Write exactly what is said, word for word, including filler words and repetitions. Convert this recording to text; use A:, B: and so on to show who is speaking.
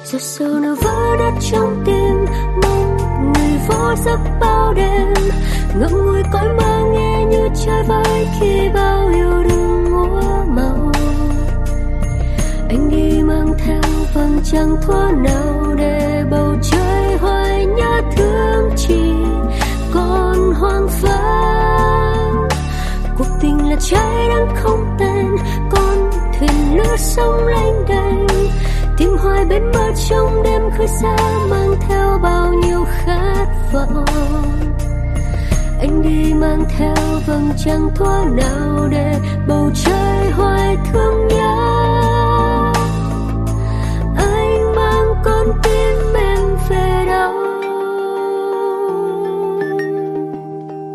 A: giọt sầu nào vỡ đất trong tim, mong người vô giấc bao đêm, ngậm ngùi cõi mơ nghe như chơi vơi khi bao yêu đương múa màu. Anh đi mang theo vầng trăng thuở nào để bầu trời hoài nhớ thương chỉ còn hoang vắng. Cuộc tình là trái đắng không tên, con thuyền lửa sông lênh đênh, tìm hoài bên bờ trong đêm khơi xa mang theo bao nhiêu khát vọng. Anh đi mang theo vầng trăng thuở nào để bầu trời hoài thương nhớ.